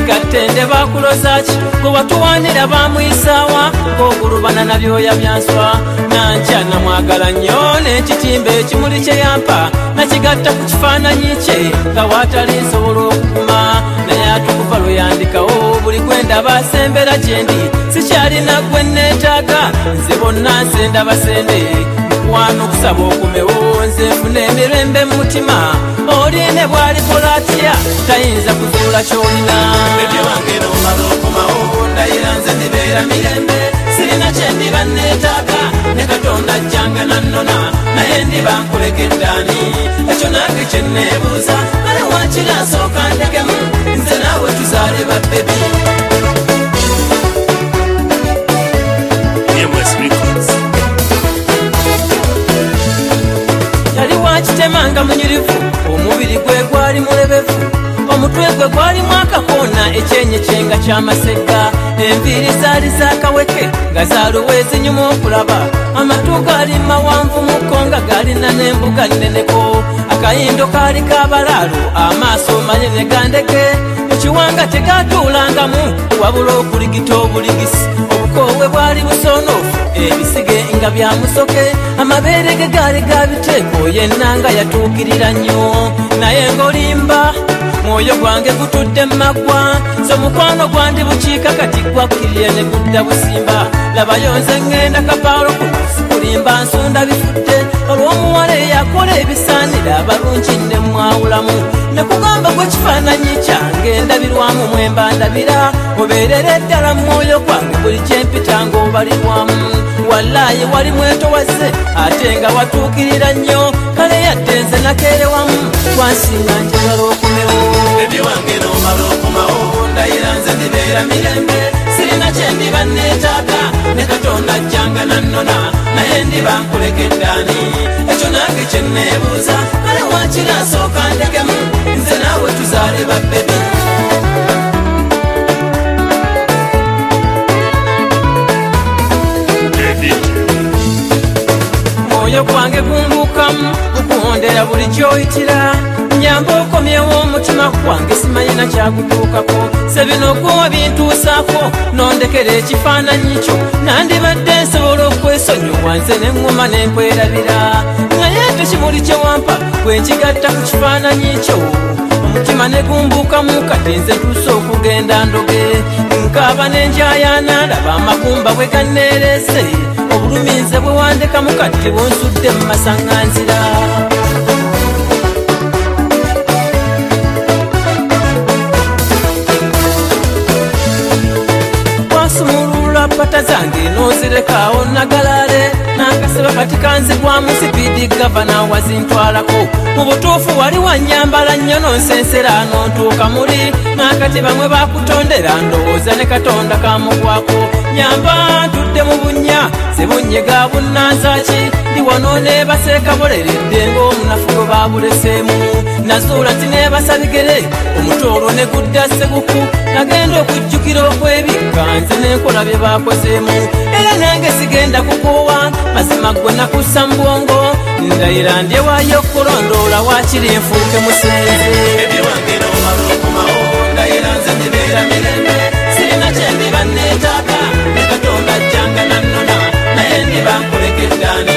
Katende bakulozaki gwebatuwanira bamwisawa ng'ogulubana na byoya byanswa nankya namwagala nnyo n'ekitimba ekimuli kye yampa nakigatta ku kifaananyi kye nga waatali nsobola okukuma naye atukuva lwe yandikawo buli gwendaba asembera gye ndi sikyalina gwe neetaaga nze bonna nsenda basende mukwano okusaba okumewo nze nfuna emirembe mu mutima oline bw'alikola atya tayinza kuzuula ky'olina ebyo wange n'omala okomawo ndayira nze ndibeera mirembe sirina kye ndiba neetaaga ne Katonda ajjanga nannona naye ndiba nkulekeddaani ekyo nange kye neebuuza kale waakiri asooka ndekemu nze naawe tuzaale babbebi yali wakitemanga munyirivu omubiri gwe gwali mulebevu omutwe gwe gwalimu akakoona ekyenye kyenga ky'amasegga enviiri zaali zakaweke nga zaluwa ezinyuma okulaba amatu gaali mawanvu muko nga gaalina n'embuga nneneko akayindo kaali kabalaalo amaaso manene gandeke ekiwanga tegatuulangamu wabula okuligita obuligisi obukoowe bwali busonoofu ebisige nga bya musoke amabeere ge gaali gabiteeko yennanga yatuukirira nnyo naye ng'olimba mwoyo gwange gutudde mmaggwa so mukwano gwandi bukiika kati gwakkirire ne gudda busimba labayo nze ŋŋenda kapaalo kunusi kulimba nsunda bifudde olw'omuwala eyakola ebisaanira abalungi ne mwawulamu ne kugamba gwe kifaananyi kyange ndabirwamu mwemba ndabira mubeerera eddala mwoyo gwange buli kyempita ng'obalirwamu wallaayi wali mwetowaze ate nga watuukirira nnyo kale yadde nze nakeerewamu twansinga njagala okumewo ebyo wange n'omala okumawo ndayira nze ndibeera mirembe sirina kye ndiba neetaaga ne Katonda ajjanga nannona naye ndiba nkulekeddaani ekyo nange kye neebuuza kale waakiri asooka ndekemu nze naawe tuzaale babbebi mwoyo gwange gumbukamu gukuwondera buli kyoyitira nyamba okomyewo omutima gwange simanyina kyagutuukako sebino gwowa bintuusaako nondekera ekifaananyi kyo nandibadde nsobola okwesonyiwa nze neŋŋuma nenkwerabira naye tekimuli kye wampa bwe nkigatta ku kifaananyi kyo omutima ne gumbukamu kati nze ntuuse okugenda ndoge nkaaba n'enjayaana ndaba amagumba bwe ganneerese obulumi nze bwe wandekamu kati bwonsudde mu masaŋŋanzira wasumulula pata zange nozirekawo nagalaale n'akaseba kati kanzigwamu sipiidi gavana wazintwalako mu butuufu wali wanyambala nnyo nonsensera nontuuka muli n'akati bamwe bakutondera ndowooza ne Katonda kamugwako nyamba ntudde mu bunnya sebunyega bunnanzaki ndi wano neebaseeka boleredde ng'omunafu gwe babuleseemu nazuula nti neebasa bigere omutwe olwo ne gudda seguku nagenda okujjukira okwebikka nze n'enkola bye bakozeemu era nange sigenda kukoowa mazima gwe nakussa mu bwongo ndayira ndyewaayo okulondoola waakiri enfuuke musenze ebyo wange n'omala okumawo ndayira nze ndibeera mirembe sirina kye ndiba neetaaga ne Katonda ajjanga nannona naye ndiba nkulekeddaani